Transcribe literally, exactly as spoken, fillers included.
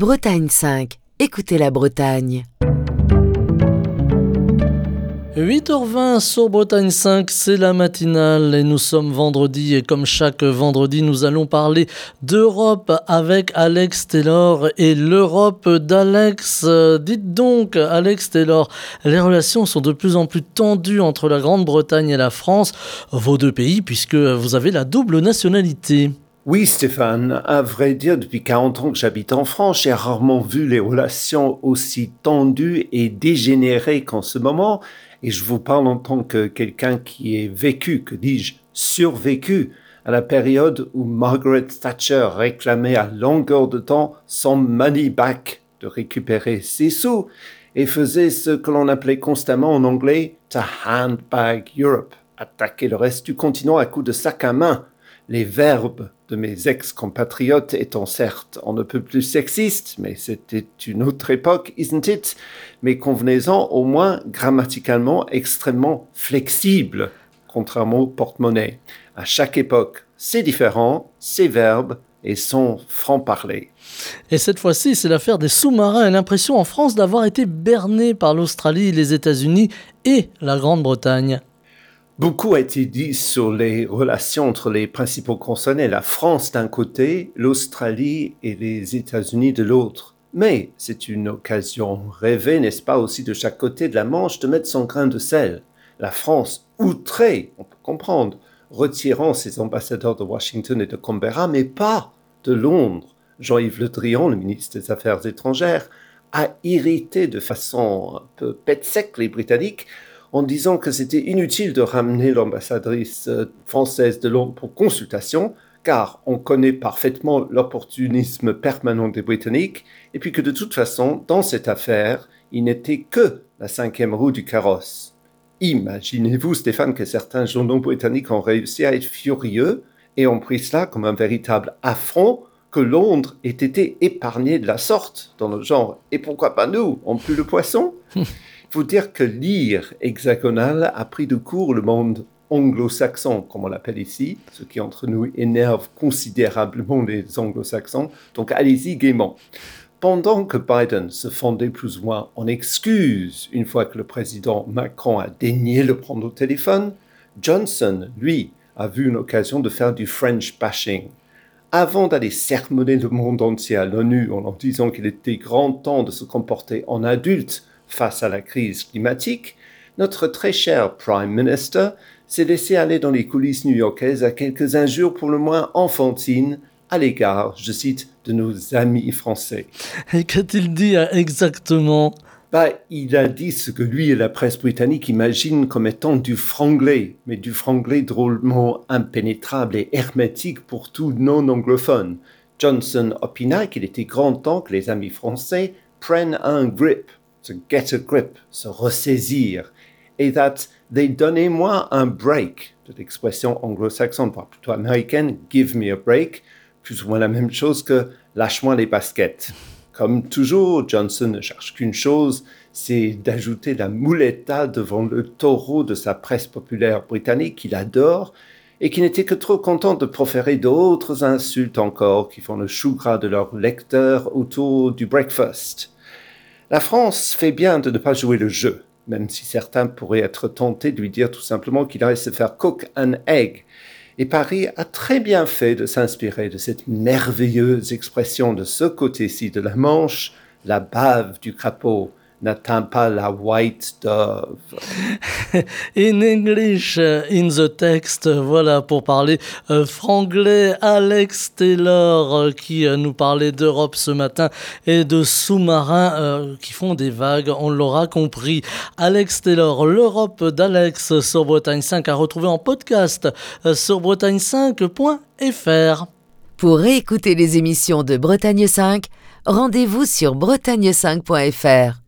Bretagne cinq, écoutez la Bretagne. huit heures vingt sur Bretagne cinq, c'est la matinale et nous sommes vendredi et comme chaque vendredi, nous allons parler d'Europe avec Alex Taylor et l'Europe d'Alex. Dites donc, Alex Taylor, les relations sont de plus en plus tendues entre la Grande-Bretagne et la France, vos deux pays, puisque vous avez la double nationalité. Oui, Stéphane, à vrai dire, depuis quarante ans que j'habite en France, j'ai rarement vu les relations aussi tendues et dégénérées qu'en ce moment. Et je vous parle en tant que quelqu'un qui est vécu, que dis-je, survécu à la période où Margaret Thatcher réclamait à longueur de temps son money back, de récupérer ses sous, et faisait ce que l'on appelait constamment en anglais « to handbag Europe », attaquer le reste du continent à coups de sac à main. Les verbes de mes ex-compatriotes étant certes on ne peut plus sexistes, mais c'était une autre époque, isn't it? Mais convenez-en au moins grammaticalement extrêmement flexible, contrairement au porte-monnaie. À chaque époque, c'est différent, ces verbes et son franc-parler. Et cette fois-ci, c'est l'affaire des sous-marins et l'impression en France d'avoir été berné par l'Australie, les États-Unis et la Grande-Bretagne. Beaucoup a été dit sur les relations entre les principaux concernés, la France d'un côté, l'Australie et les États-Unis de l'autre. Mais c'est une occasion rêvée, n'est-ce pas, aussi de chaque côté de la Manche, de mettre son grain de sel. La France, outrée, on peut comprendre, retirant ses ambassadeurs de Washington et de Canberra, mais pas de Londres. Jean-Yves Le Drian, le ministre des Affaires étrangères, a irrité de façon un peu pète sec les Britanniques, en disant que c'était inutile de ramener l'ambassadrice française de Londres pour consultation, car on connaît parfaitement l'opportunisme permanent des Britanniques, et puis que de toute façon, dans cette affaire, il n'était que la cinquième roue du carrosse. Imaginez-vous, Stéphane, que certains journaux britanniques ont réussi à être furieux et ont pris cela comme un véritable affront que Londres ait été épargné de la sorte, dans le genre « et pourquoi pas nous, on pue le poisson ?» Il faut dire que l'ire hexagonale a pris de court le monde anglo-saxon, comme on l'appelle ici, ce qui entre nous énerve considérablement les anglo-saxons, donc allez-y gaiement. Pendant que Biden se fondait plus ou moins en excuse une fois que le président Macron a daigné le prendre au téléphone, Johnson, lui, a vu une occasion de faire du French bashing. Avant d'aller sermonner le monde entier à l'ONU en leur disant qu'il était grand temps de se comporter en adulte face à la crise climatique, notre très cher Prime Minister s'est laissé aller dans les coulisses new-yorkaises à quelques injures pour le moins enfantines à l'égard, je cite, de nos amis français. Et qu'a-t-il dit exactement ? Bah, il a dit ce que lui et la presse britannique imaginent comme étant du franglais, mais du franglais drôlement impénétrable et hermétique pour tout non-anglophone. Johnson opina qu'il était grand temps que les amis français prennent un grip, to get a grip, se ressaisir, et that they donnez-moi un break, de l'expression anglo-saxonne, voire plutôt américaine, give me a break, plus ou moins la même chose que lâche-moi les baskets. Comme toujours, Johnson ne cherche qu'une chose, c'est d'ajouter la muleta devant le taureau de sa presse populaire britannique qu'il adore et qui n'était que trop content de proférer d'autres insultes encore qui font le chou gras de leurs lecteurs autour du breakfast. La France fait bien de ne pas jouer le jeu, même si certains pourraient être tentés de lui dire tout simplement qu'il allait se faire cook an egg. Et Paris a très bien fait de s'inspirer de cette merveilleuse expression de ce côté-ci de la Manche, la bave du crapaud n'atteint pas la white dove. In English, in the text, voilà pour parler euh, franglais. Alex Taylor euh, qui euh, nous parlait d'Europe ce matin et de sous-marins euh, qui font des vagues, on l'aura compris. Alex Taylor, l'Europe d'Alex sur Bretagne cinq à retrouver en podcast euh, sur bretagne cinq point f r. Pour réécouter les émissions de Bretagne cinq, rendez-vous sur bretagne cinq point f r.